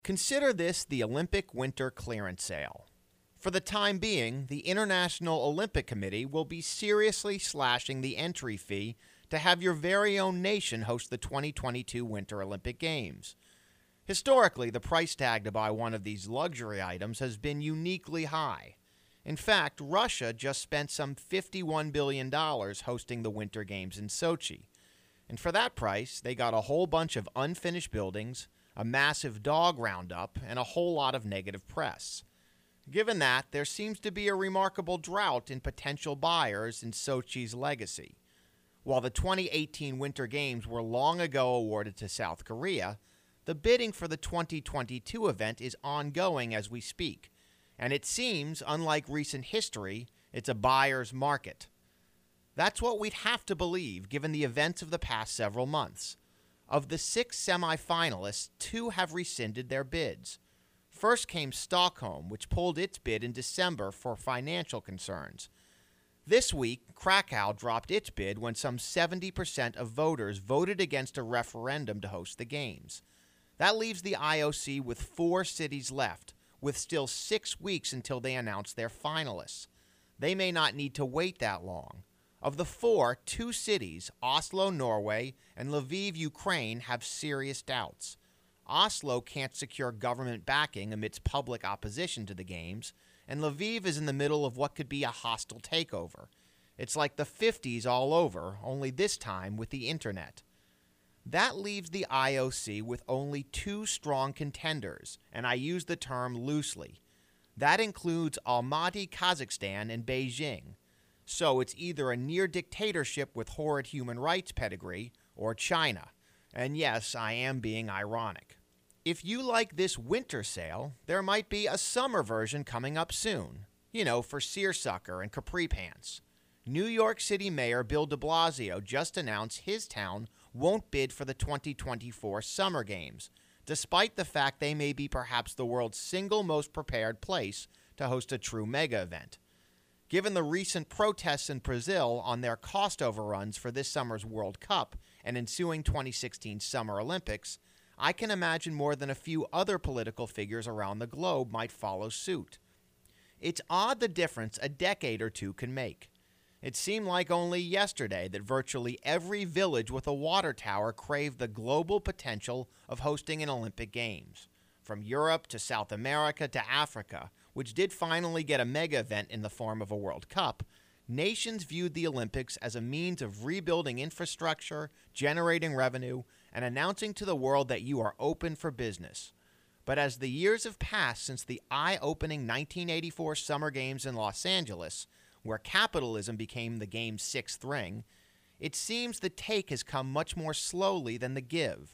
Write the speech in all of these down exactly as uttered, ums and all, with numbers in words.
Consider this the Olympic Winter Clearance Sale. For the time being, the International Olympic Committee will be seriously slashing the entry fee to have your very own nation host the twenty twenty-two Winter Olympic Games. Historically, the price tag to buy one of these luxury items has been uniquely high. In fact, Russia just spent some fifty-one billion dollars hosting the Winter Games in Sochi. And for that price, they got a whole bunch of unfinished buildings, a massive dog roundup, and a whole lot of negative press. Given that, there seems to be a remarkable drought in potential buyers in Sochi's legacy. While the twenty eighteen Winter Games were long ago awarded to South Korea, the bidding for the twenty twenty-two event is ongoing as we speak, and it seems, unlike recent history, it's a buyer's market. That's what we'd have to believe given the events of the past several months. Of the six semifinalists, two have rescinded their bids. First came Stockholm, which pulled its bid in December for financial concerns. This week, Krakow dropped its bid when some seventy percent of voters voted against a referendum to host the Games. That leaves the I O C with four cities left, with still six weeks until they announce their finalists. They may not need to wait that long. Of the four, two cities, Oslo, Norway, and Lviv, Ukraine, have serious doubts. Oslo can't secure government backing amidst public opposition to the Games, and Lviv is in the middle of what could be a hostile takeover. It's like the fifties all over, only this time with the internet. That leaves the I O C with only two strong contenders, and I use the term loosely. That includes Almaty, Kazakhstan, and Beijing. So it's either a near dictatorship with horrid human rights pedigree, or China. And yes, I am being ironic. If you like this winter sale, there might be a summer version coming up soon. You know, for seersucker and capri pants. New York City Mayor Bill de Blasio just announced his town won't bid for the twenty twenty-four Summer Games, despite the fact they may be perhaps the world's single most prepared place to host a true mega event. Given the recent protests in Brazil on their cost overruns for this summer's World Cup and ensuing twenty sixteen Summer Olympics, I can imagine more than a few other political figures around the globe might follow suit. It's odd the difference a decade or two can make. It seemed like only yesterday that virtually every village with a water tower craved the global potential of hosting an Olympic Games. From Europe to South America to Africa, which did finally get a mega event in the form of a World Cup, nations viewed the Olympics as a means of rebuilding infrastructure, generating revenue, and announcing to the world that you are open for business. But as the years have passed since the eye-opening nineteen eighty-four Summer Games in Los Angeles, where capitalism became the game's sixth ring, it seems the take has come much more slowly than the give.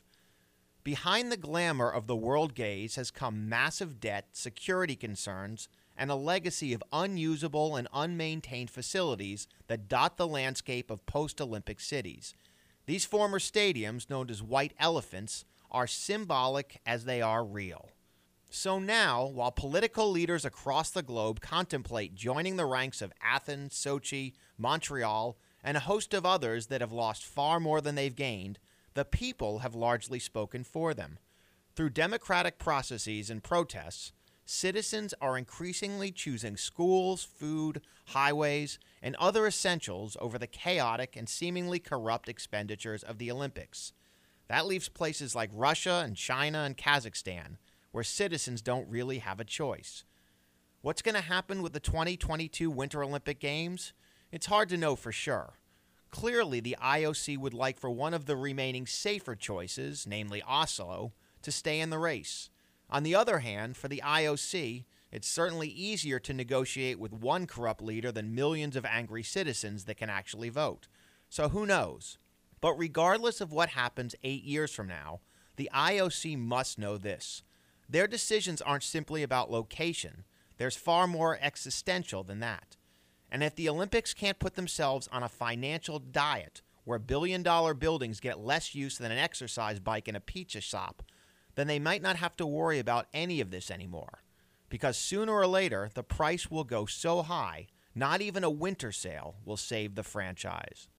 Behind the glamour of the world gaze has come massive debt, security concerns, and a legacy of unusable and unmaintained facilities that dot the landscape of post-Olympic cities. These former stadiums, known as white elephants, are symbolic as they are real. So now, while political leaders across the globe contemplate joining the ranks of Athens, Sochi, Montreal, and a host of others that have lost far more than they've gained, the people have largely spoken for them. Through democratic processes and protests, citizens are increasingly choosing schools, food, highways, and other essentials over the chaotic and seemingly corrupt expenditures of the Olympics. That leaves places like Russia and China and Kazakhstan, where citizens don't really have a choice. What's going to happen with the twenty twenty-two Winter Olympic Games? It's hard to know for sure. Clearly, the I O C would like for one of the remaining safer choices, namely Oslo, to stay in the race. On the other hand, for the I O C, it's certainly easier to negotiate with one corrupt leader than millions of angry citizens that can actually vote. So who knows? But regardless of what happens eight years from now, the I O C must know this. Their decisions aren't simply about location. There's far more existential than that. And if the Olympics can't put themselves on a financial diet where billion-dollar buildings get less use than an exercise bike in a pizza shop, then they might not have to worry about any of this anymore. Because sooner or later, the price will go so high, not even a winter sale will save the franchise.